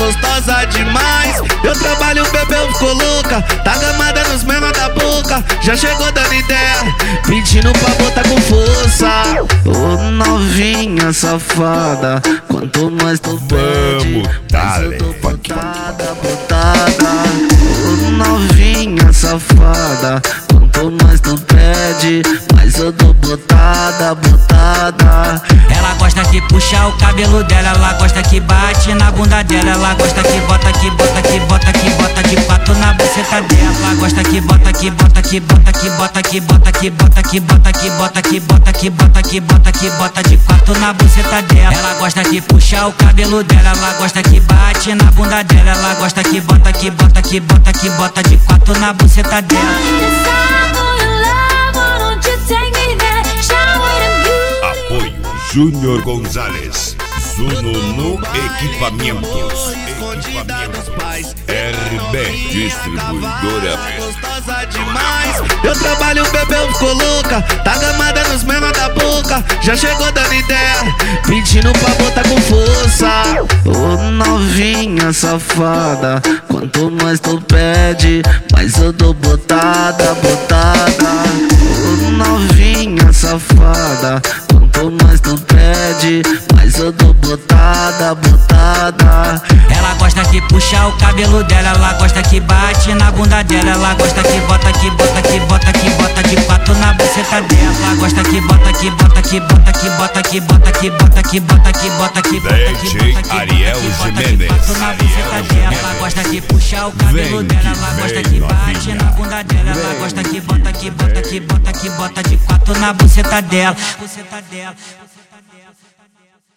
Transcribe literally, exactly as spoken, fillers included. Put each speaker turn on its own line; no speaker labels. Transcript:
gostosa demais. Eu trabalho, bebeu, ficou louca, tá gamada nos menor da boca. Já chegou dando ideia, pedindo pra botar com força. Ô novinha safada, quanto mais tu pede, mais eu tô botada, botada. Ô novinha safada, quanto mais tu pede, mais eu tô botada, botada.
Ela gosta que puxa o cabelo dela, ela gosta que bate na bunda dela, ela gosta que bota, que bota, que bota, que bota de quatro na buceta dela. Ela gosta que bota, que bota, que bota, que bota, que bota, que bota, que bota, que bota, que bota, que bota, que bota, que bota de quatro na buceta dela. Ela gosta que puxa o cabelo dela, ela gosta que bate na bunda dela, ela gosta que bota, que bota, que bota, que bota de quatro na buceta dela.
Apoio Júnior Gonzalez, Zuno Equipamentos, Equipamentos, R B Distribuidora.
Gostosa demais. Eu trabalho, bebeu, ficou louca, tá gamada nos menor da boca. Já chegou dando ideia, pedindo pra botar com força. Ô novinha safada, quanto mais tu pede, mais eu dou botada, botada. Ô novinha safada, quanto mais tu pede, mais eu dou botada, botada.
Ela gosta que puxa o cabelo dela, ela gosta que bate na bunda dela, ela gosta que bota, que bota, que bota, que bota de quatro na buceta dela. Ela gosta que bota, que bota, que bota, que bota, que bota, que bota, que bota, que bota, que bota,
D J Ariel Jimenez.
Ela gosta que puxa o cabelo dela, ela gosta que bate na bunda dela, ela gosta que bota, que bota, que bota, que bota de quatro na buceta dela. Buceta dela.